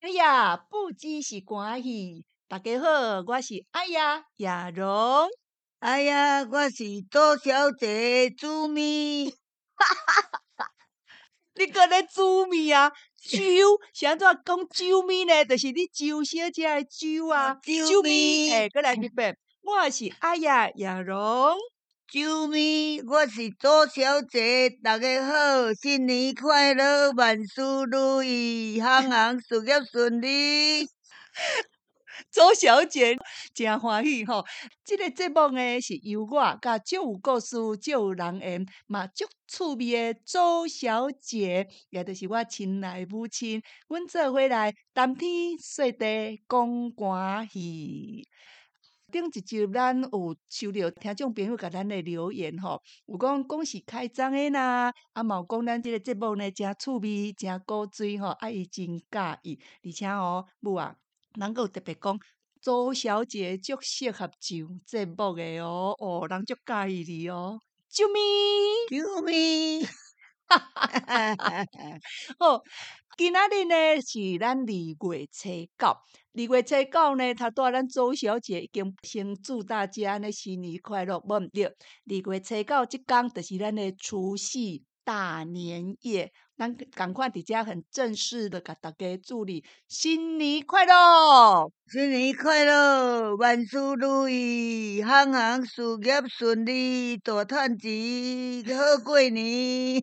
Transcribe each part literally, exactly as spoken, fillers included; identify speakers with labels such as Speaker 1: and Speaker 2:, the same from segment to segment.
Speaker 1: 哎呀，不只是欢喜。大家好，我是哎呀亚荣。
Speaker 2: 哎呀，我是杜小姐煮面。
Speaker 1: 你搁咧煮面啊？酒是安怎讲酒面呢？就是你周小姐的酒啊，
Speaker 2: 酒
Speaker 1: 面。
Speaker 2: 面，
Speaker 1: 诶，搁来一遍，我是哎呀亚荣。
Speaker 2: 酒面，我是杜小姐。大家好，新年快乐，万事如意，行行事业顺利。
Speaker 1: 周小姐真欢喜吼！即、个节目呢是由我甲足有故事、足有人缘嘛足趣味的周小姐，也就是我亲爱母亲，阮做伙来谈天说地讲欢喜。顶一集咱有收到听众朋友甲咱的留言吼，有讲恭喜开张的啦，啊嘛有讲咱即个节目呢真趣味、真古锥吼，啊伊真喜意，而且吼母啊。人佫有特别讲，周小姐足适合上节目的哦，哦，人足介意你哦，啾咪。
Speaker 2: 酒面，
Speaker 1: 好，今仔日呢是咱二月初九，二月初九呢，他带咱周小姐已经先祝大家呢新年快乐，无毋对。二月初九即天就是咱的除夕大年夜，咱赶快伫遮很正式的甲大家祝你新年快乐。
Speaker 2: 新年快乐，万事如意，行行事业顺利，大趁钱，好过年。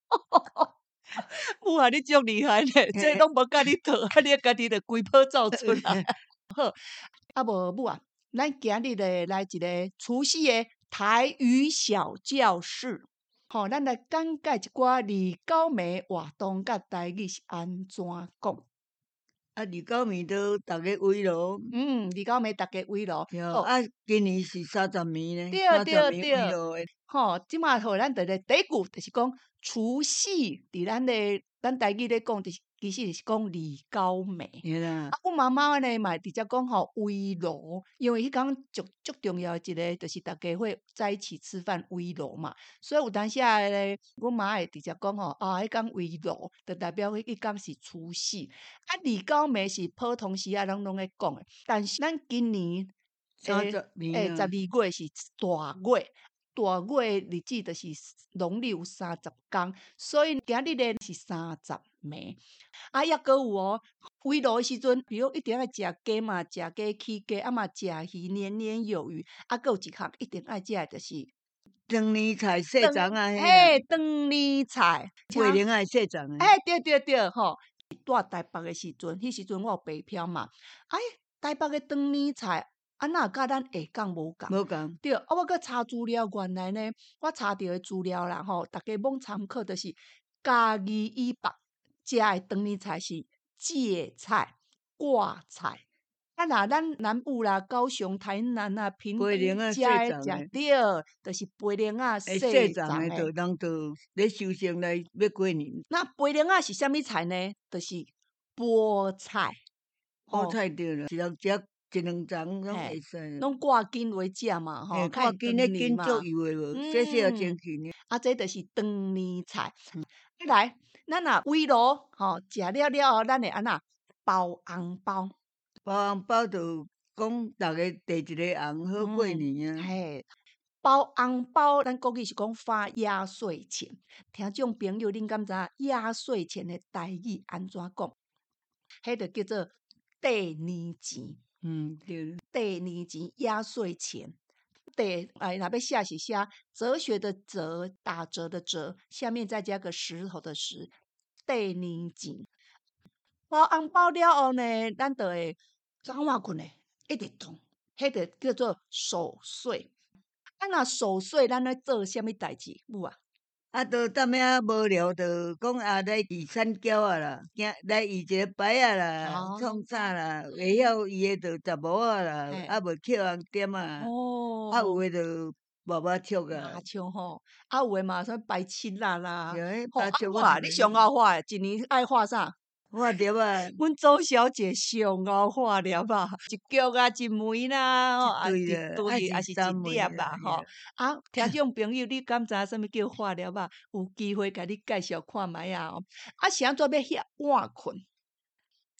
Speaker 1: 母啊，你足厉害咧！这拢无甲你讨，啊，你家己着规波走出来。好，啊无母啊，咱今日咧来一个除夕的台语小教室。吼、咱来讲解一寡二九暝活动甲台语是安怎讲。
Speaker 2: 啊，二九暝都逐个围炉。
Speaker 1: 嗯，二九暝逐家围炉。好，
Speaker 2: 对啊，今年是三十暝呢，
Speaker 1: 对
Speaker 2: 三十暝
Speaker 1: 对对。
Speaker 2: 围炉的。
Speaker 1: 吼，即马互咱伫咧第一句，就是讲除夕，伫咱咧咱台语咧讲，就是其实是讲二九暝。
Speaker 2: 嘿啦
Speaker 1: 啊，，阮妈妈呢嘛直接讲吼围炉，因为迄工足足重要的一个，就是大家会在一起吃饭围炉嘛。所以有当时啊咧，阮妈会直接讲吼，啊，迄工围炉，就代表迄迄工是除夕。啊，二九暝是普通时啊，人拢咧讲的，但是咱今年诶
Speaker 2: 三十暝
Speaker 1: 诶，十二
Speaker 2: 啊，
Speaker 1: 月是大月。大月日子就是农历有三十天，所以今日咧是三十暝。啊，抑阁有哦，围炉的时阵，比如一定爱食鸡嘛，食鸡起鸡，啊嘛食鱼，年年有余。啊，阁有一项一定爱食的，就是
Speaker 2: 长年菜细长啊，迄啦，
Speaker 1: 嘿，长年菜。
Speaker 2: 八零啊细长啊。
Speaker 1: 哎，对对对，吼，住台北的时阵，迄时阵我有白漂嘛。哎，台北的长年菜，啊哪甲咱下港无共？
Speaker 2: 无共，
Speaker 1: 对，啊，我搁查资料，原来呢，我查到的资料啦，吼，大家罔参考，就是嘉义以北食的长年菜是芥菜、挂菜。啊，若咱南部啦，高雄、台南啊、屏东
Speaker 2: 八零啊细
Speaker 1: 食的
Speaker 2: 长诶，
Speaker 1: 食对，就是八零啊
Speaker 2: 诶
Speaker 1: 细长
Speaker 2: 细长诶，就
Speaker 1: 的。
Speaker 2: 人就咧修行来要过年。
Speaker 1: 那八零啊是啥物菜呢？就是菠菜。
Speaker 2: 好
Speaker 1: 吼，
Speaker 2: 菜对啦，一人食一两丛拢
Speaker 1: 嘿，
Speaker 2: 会使。
Speaker 1: 拢挂筋为食嘛，吼，
Speaker 2: 嘿，
Speaker 1: 较会
Speaker 2: 看紧咧
Speaker 1: 长年嘛。
Speaker 2: 紧足油诶无，细细啊真
Speaker 1: 嗯，
Speaker 2: 轻诶。
Speaker 1: 啊，这就是长年菜。再来，咱若围炉吼，食了了后，咱会安那包红包。
Speaker 2: 包红包就讲逐个摕一个红好过
Speaker 1: 嗯，
Speaker 2: 年啊。
Speaker 1: 嘿，包红包，咱国语是讲发压岁钱。听众朋友，恁敢知影压岁钱的台语安怎讲？迄就叫做过年钱。
Speaker 2: 嗯，对。
Speaker 1: 过年钱、压岁钱。对，哎，若要写是写哲学的哲，打折的折，下面再加个石头的石，过年钱。包红包了后呢，咱就会怎话困呢？一直动，迄个叫做守岁。啊，若守岁，咱咧做啥物代志？母啊，
Speaker 2: 啊，都踮遐无聊，就讲啊来移产胶啊啦，惊来移一个牌啊啦，
Speaker 1: 哦，
Speaker 2: 创啥啦，会晓移诶就十毛啊啦，
Speaker 1: 嘿，
Speaker 2: 啊无扣红点啊，啊有
Speaker 1: 哦，
Speaker 2: 诶就麻麻束啊，
Speaker 1: 麻将吼，啊有诶嘛，啥白七啦啦，
Speaker 2: 对，迄
Speaker 1: 吼，啊
Speaker 2: 麻将我
Speaker 1: 我啊，
Speaker 2: 就
Speaker 1: 你上敖画一年爱画啥？
Speaker 2: 我着啊，
Speaker 1: 阮周小姐上敖画了吧，一局啊，一枚啦，吼，啊，一
Speaker 2: 一对啦，啊
Speaker 1: 对，
Speaker 2: 是
Speaker 1: 啊是一
Speaker 2: 三枚啦，
Speaker 1: 粒啦，吼。啊，听众朋友，你敢知影啥物叫画了吧？有机会甲你介绍看觅啊。哦，啊，是安怎要遐晏困？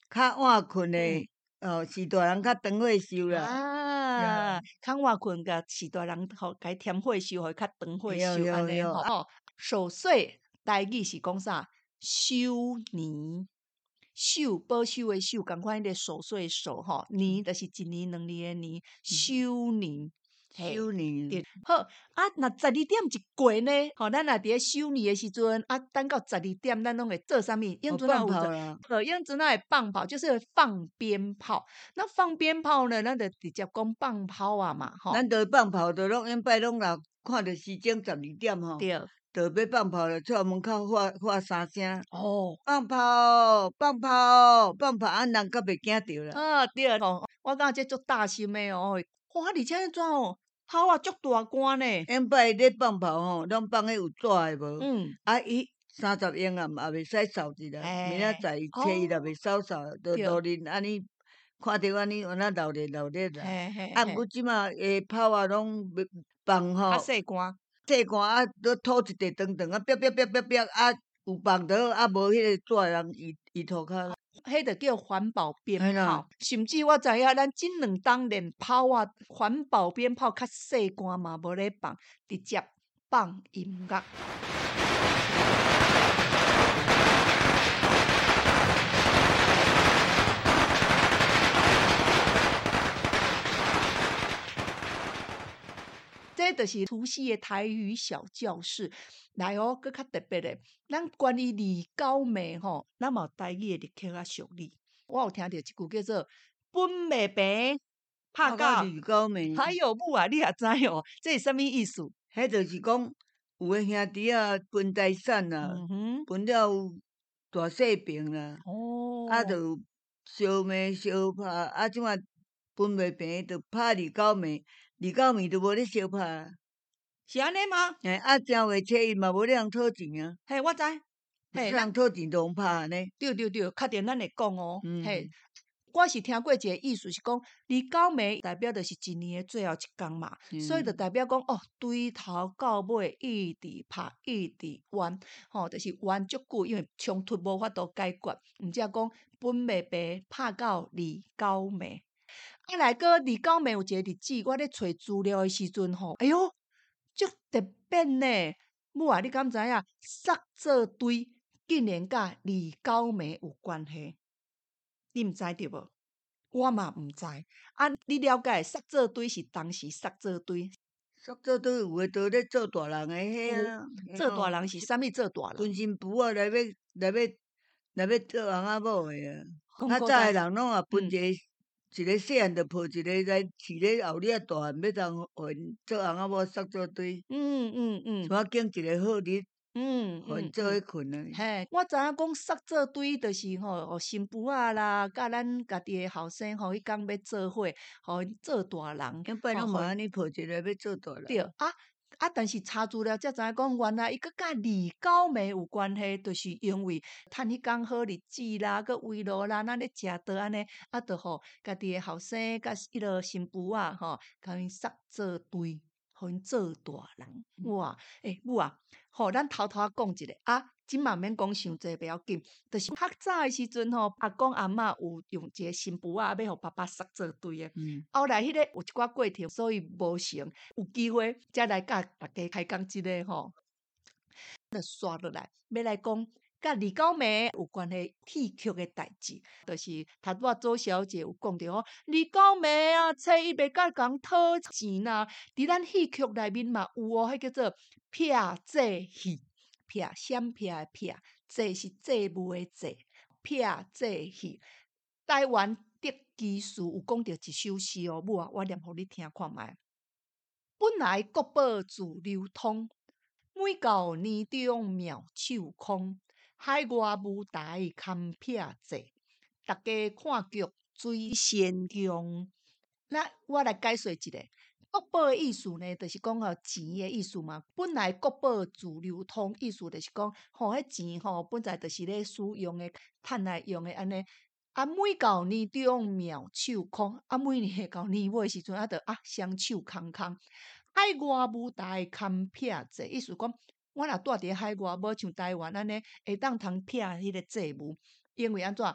Speaker 2: 较晚困的，
Speaker 1: 嗯
Speaker 2: 哦，是大人较长岁寿啦。
Speaker 1: 啊，较晚困甲是大人吼，甲伊添岁寿，互伊较长岁
Speaker 2: 对
Speaker 1: 寿安
Speaker 2: 对对，
Speaker 1: 尼吼。吼，守岁台语是讲啥？守年。守保守的守，共款迄个守岁的守吼，年就是一年两年的年，守年。嘿，
Speaker 2: 守年。
Speaker 1: 对，好啊。若十二点一过呢，吼，咱若伫咧守年的时阵，啊，等到十二点，咱拢会做啥物？英
Speaker 2: 哦，
Speaker 1: 阵啊有做，
Speaker 2: 放炮啦。
Speaker 1: 呃，英阵啊会放炮，就是会放鞭炮。那放鞭炮呢，咱就直接讲放炮啊嘛，吼。
Speaker 2: 咱着放炮，着拢永摆拢若看着时钟十二点吼，
Speaker 1: 对。
Speaker 2: 着要放炮了，出来门口喊喊三声。
Speaker 1: 哦。
Speaker 2: 放炮，放炮，放炮，啊，人较袂惊着啦。
Speaker 1: 啊，对吼，我感觉这足大心的哦。哇，而且迄怎哦，炮啊足大杆呢。
Speaker 2: 永摆咧放炮吼，拢放迄有纸的无？
Speaker 1: 嗯。
Speaker 2: 啊，伊三十英啊，嘛也袂使扫一下，明仔载伊初一若袂扫扫，着路日安尼看着安尼安那闹热闹热啦。啊，毋过即马诶炮啊，拢放吼。
Speaker 1: 较细杆。
Speaker 2: 细杆啊，搁吐一地长长啊，啪啪啪啪啪啊，有放着啊，无迄个纸人伊伊涂骹。
Speaker 1: 迄就叫环保鞭炮，甚至我知影，咱即两当连炮啊，环保鞭炮较细杆嘛，无咧放，直接放音乐。这就是除夕的台语小教室。来哦，搁较特别的，咱关于二九暝吼，咱嘛有台语的日曲啊俗语。我有听到一句叫做“分妹平拍到
Speaker 2: 二九暝，
Speaker 1: 还有母啊，你也知哦，这是啥物意思？
Speaker 2: 迄就是讲有诶兄弟啊分财产啦，
Speaker 1: 嗯、
Speaker 2: 分了有大细平啦，
Speaker 1: 哦，
Speaker 2: 啊，就烧骂烧拍，啊，即马分袂平，就拍二九暝，二九暝就无咧烧拍啊。
Speaker 1: 是安尼吗？
Speaker 2: 嘿，啊，正月初一嘛无咧通讨钱啊，
Speaker 1: 嘿，我知。
Speaker 2: 嘿，人讨钱就用拍安尼。
Speaker 1: 对对对，确定咱会讲哦。
Speaker 2: 嗯、
Speaker 1: 嘿，我是听过一个意思是讲，二九暝代表就是一年的最后一天嘛，
Speaker 2: 嗯、
Speaker 1: 所以就代表讲哦，对头到尾一直拍，一直冤，吼、哦，就是冤足久，因为冲突无法度解决，毋则讲本妹白拍到二九暝。啊，来个二九暝有一个日子，我咧找资料的时阵吼，哎哟，足特别呢。母啊，你敢知影？杀做堆竟然甲二九暝有关系？你毋知对无？我嘛毋知。啊，你了解杀做堆是当时杀做堆？
Speaker 2: 杀做堆有诶，都咧做大人诶，迄啊。
Speaker 1: 做大人是啥物？做大人？
Speaker 2: 分新妇啊，来要来要来要做翁仔某诶啊！较早诶人拢也分一个。一个细汉就抱一个来饲咧后日大汉，要当互因做翁仔某杀做堆。
Speaker 1: 嗯嗯嗯。
Speaker 2: 怎啊拣一个好日？
Speaker 1: 嗯
Speaker 2: 互因做伙困啊。嘿，
Speaker 1: 我知影讲杀做堆，就是吼，互新妇仔啦，甲咱家己诶后生，吼，迄工要做伙，互因做大人。
Speaker 2: 永摆拢嘛安尼抱一个要做大人。
Speaker 1: 对啊。啊！但是查资料才知影讲，原来伊佮甲二九暝有关系，就是因为趁迄工好日子啦，佮围炉啦，咱咧食倒安尼，啊，著互家己诶后生甲迄落新妇仔吼，甲因杀做堆，互因做大人。哇！诶，母啊，吼，咱偷偷仔讲一个啊，即嘛免讲伤济，袂要紧。就是较早诶时阵吼，阿公阿嬷有用一个新妇仔要互爸爸杀做堆诶。嗯。后来迄个有一寡过程，所以无成。有机会才来甲大家开讲即个吼，就刷落来，要来讲甲二九暝有关系戏曲诶代志，就是头拄仔周小姐有讲着吼，二九暝啊，初一袂甲人讨钱啦。伫咱戏曲内面嘛有哦，迄叫做撇祭戏，撇闪撇诶撇，祭是祭物诶祭，撇祭戏。台湾德基书有讲着一首诗哦，母啊，我念互你听看觅。本来国宝自流通，每到年中妙手空。海外舞台堪撇坐，大家看剧水仙宫。那我来解说一下，国宝的意思呢，就是讲哦钱的意思嘛。本来国宝自流通，意思就是讲，吼，迄钱吼本来就是咧使用的，趁来用的安尼。啊，每到年中妙手空，啊，每年到年尾时阵，啊，着啊双手空空。海外舞台堪撇坐，意思讲，我若住伫海外，无像台湾安尼，会当通撇迄个祭物，因为安怎？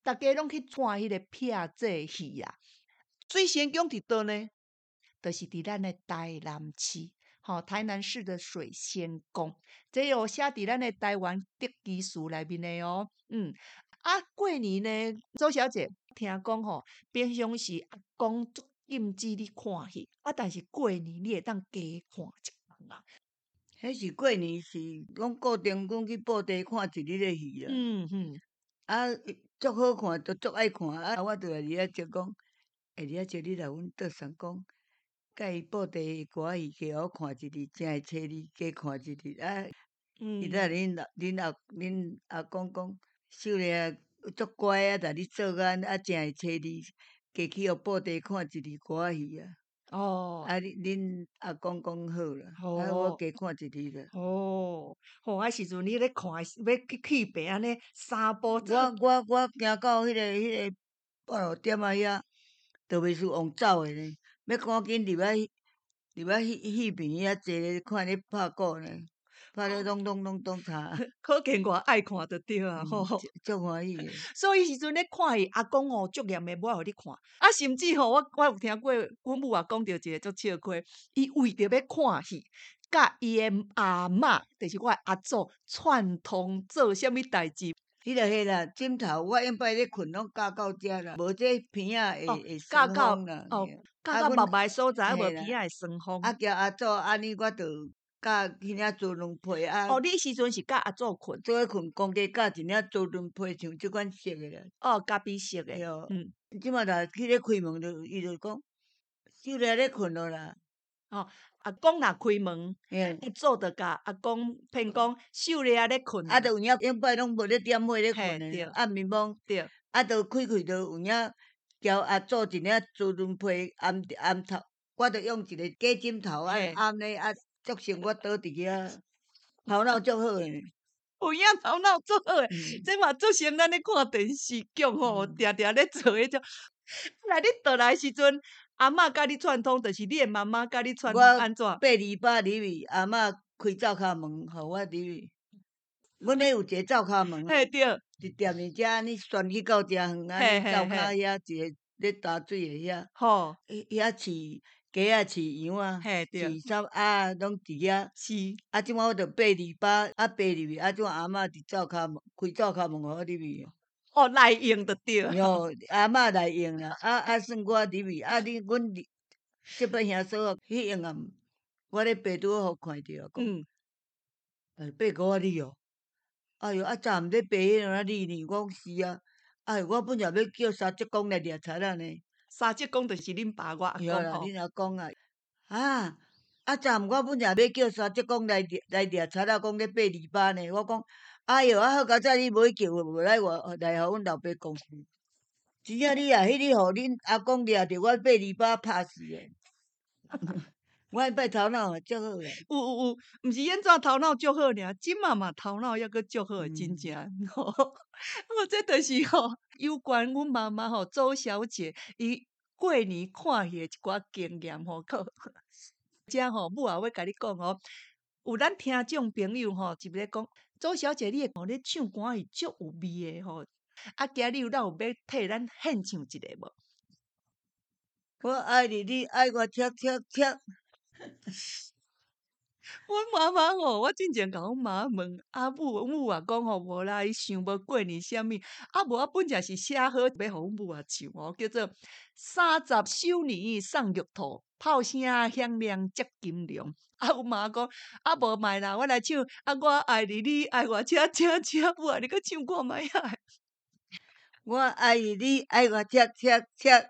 Speaker 1: 大家拢去看迄个片这戏啊。水仙宫伫倒呢？就是伫咱的台南市，吼、哦、台南市的水仙宫，这有写伫咱的台湾德基书内面的哦。嗯，啊，过年呢，周小姐听讲吼，平常时阿公足禁止你看戏，啊，但是过年你会当加看一档啊。
Speaker 2: 迄是过年是拢固定讲去布袋看一日的戏啦。
Speaker 1: 嗯嗯。
Speaker 2: 啊，足好看，都足爱看。啊，我著来伫遐招讲，下伫遐招你来阮桌上讲，甲伊布袋歌戏加互我看一日，真会找你加看一日。啊，伊才恁老恁阿恁阿公讲，秀丽足乖啊，逐日做工啊，真会找你，加去互布袋看一日歌戏啊。
Speaker 1: 哦，
Speaker 2: 啊，恁恁阿公讲好啦，
Speaker 1: 哦、
Speaker 2: 啊，我加看一日啦。
Speaker 1: 哦，吼、哦，啊时阵你咧看，要去去病安尼三步走。
Speaker 2: 我我我行到迄、那个迄、那个半路点啊遐，都袂输往走诶呢。要赶紧入来入来戏戏院遐坐咧看咧拍鼓呢，拍咧咚咚咚咚查。
Speaker 1: 可见我爱看就对啊，吼、
Speaker 2: 嗯，足欢喜诶。
Speaker 1: 所以时阵咧看戏，阿公哦足严诶，无互你看。啊，甚至吼、我我有听过，阮母也讲着一个足笑亏，伊为着要看戏，甲伊诶阿嬷，就是我诶阿祖串通做啥物代志。
Speaker 2: 迄个迄啦，枕头我永摆咧困拢架到遮啦，无这片仔会会
Speaker 1: 架到
Speaker 2: 酸风啦。
Speaker 1: 哦，架到目白所在，无片仔会酸风。
Speaker 2: 啊，叫阿祖安尼，我著架迄领竹轮被啊。
Speaker 1: 哦，你时阵是甲阿祖困？
Speaker 2: 做伙困，公家架一领竹轮被，像即款色诶啦。
Speaker 1: 哦，咖啡色诶。
Speaker 2: 哦，
Speaker 1: 嗯。
Speaker 2: 即马若去咧开门，就伊就讲，秀丽咧困咯啦。
Speaker 1: 哦，阿公若开门，阿祖着甲阿公骗讲，秀丽啊咧困。
Speaker 2: 啊，着有影永摆拢无咧点火咧困诶，暗暝暝。
Speaker 1: 对。
Speaker 2: 啊，着开开，着有影交阿祖一领竹轮被暗暗头，我着用一个假枕头啊暗咧啊，作成我倒伫遐，头脑足好诶。
Speaker 1: 有影头脑足好诶，这嘛足像咱咧看电视剧吼，定定咧做迄种。来你倒来时阵，阿嬷甲你串通，就是你诶妈妈甲你串通安怎？
Speaker 2: 我八二八入去，阿嬷开灶骹门，互我入去。阮咧有一个灶骹门，
Speaker 1: 嘿对，
Speaker 2: 一踮伫遮，安尼旋去到遮远，安尼灶骹遐一个咧打水诶遐。
Speaker 1: 吼，
Speaker 2: 遐饲鸡仔饲羊啊，饲啥啊，拢伫遐。
Speaker 1: 是。
Speaker 2: 啊，即摆我着爬二把，啊爬入去，啊，即摆阿嬷伫灶骹门开灶骹门，互我入去。
Speaker 1: 哦，来用就对。
Speaker 2: 哟，阿嬷来用啦，啊啊，算我入去，啊，你阮即摆兄嫂啊，迄样啊，我咧爬拄好互看着，讲，呃，爬过我哩哦。哎哟，啊，早毋咧爬迄样啊哩呢？我讲是啊，哎，我本来要叫三叔公来掠贼啊呢。
Speaker 1: 三叔公就是恁爸我阿公吼。
Speaker 2: 恁阿公啊，啊，啊，昨昏我本来要叫三叔公来来掠贼啊，讲咧爬二巴呢。我讲，哎哟，啊好佳哉你无去叫，无来我来互阮老爸讲死。真正你啊，迄日互恁阿公掠着我爬二巴拍死诶。我迄摆头脑足好诶。
Speaker 1: 有有有，毋是演怎头脑足好尔，即嘛嘛头脑抑阁足好，真正吼。哦，这就是吼有关阮妈妈吼周小姐伊过年看戏诶一寡经验吼。遮吼母也要甲你讲哦，有咱听众朋友吼，是咧讲周小姐你吼咧唱歌是足有味诶吼。啊，今日有咱有要替咱献唱一个无？
Speaker 2: 我爱你，你爱我，切切切。
Speaker 1: 阮妈妈吼，我进前甲阮妈问，啊母，阮母也讲吼无啦，伊想无过年啥物，啊无我本来是写好要互阮母啊唱哦，叫做三十首年送玉兔，炮声响亮接金龙。啊，阮妈讲啊无卖啦，我来唱啊，我爱你，你爱我，车车车，母啊，你搁唱看卖啊。
Speaker 2: 我爱你，你爱我，切切切。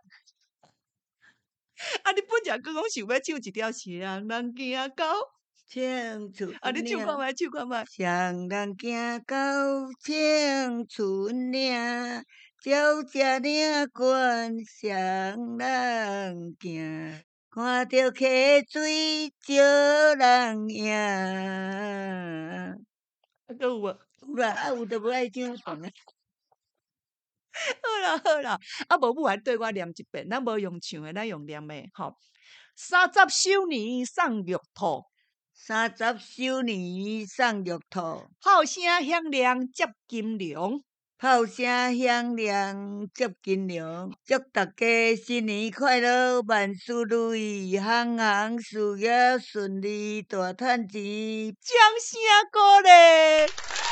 Speaker 1: 啊，你本来讲讲想要唱一条是人人行到。
Speaker 2: 青春
Speaker 1: 啊！你唱看觅，唱看觅。
Speaker 2: 双人行到青春岭，鸟只岭关双人行，看着溪水招人影。啊，
Speaker 1: 搁有无？
Speaker 2: 有啦，啊有就无爱唱唱啊。
Speaker 1: 好啦好啦，啊无母还对我念一遍，咱无用唱诶，咱用念诶吼。三十首年送玉兔。
Speaker 2: 三十首年送玉兔，
Speaker 1: 炮声响亮接金龙，
Speaker 2: 炮声响亮接金龙，祝大家新年快乐，万事如意，行行事业顺利，大赚钱。
Speaker 1: 掌声鼓励！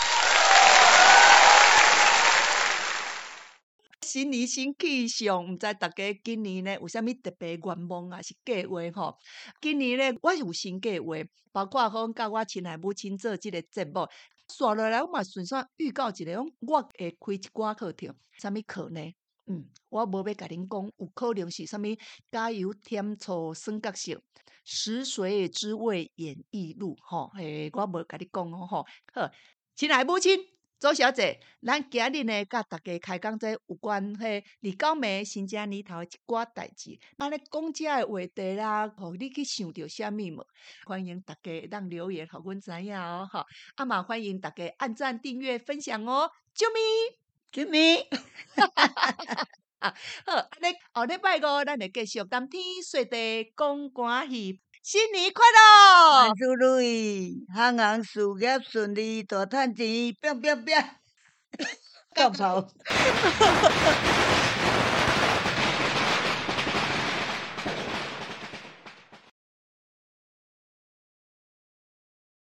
Speaker 1: 新年新气象，毋知大家今年呢有啥物特别愿望啊？是计划吼？今年呢，我有新计划，包括讲甲我亲爱母亲做即个节目，刷落来我嘛顺便预告一下，讲我会开一寡课程，啥物课呢？嗯，我无要甲恁讲，有可能是啥物加油添醋酸角色，食髓知味演艺录吼，嘿，我无甲你讲哦吼。好，亲爱母亲。周小姐，咱今日呢，甲大家开讲这有关迄二九暝新正年头一寡代志。安尼讲遮的话题啦，互你去想到啥物无？欢迎大家当留言，互阮知影哦，吼。啊嘛，欢迎大家按赞、订阅、分享哦。啾咪，
Speaker 2: 啾咪。
Speaker 1: 啊，好，安尼后礼拜五，咱会继续谈天说地，讲欢喜。新年快乐！
Speaker 2: 万事如意，行行事业顺利，大赚钱，拼拼拼，够跑。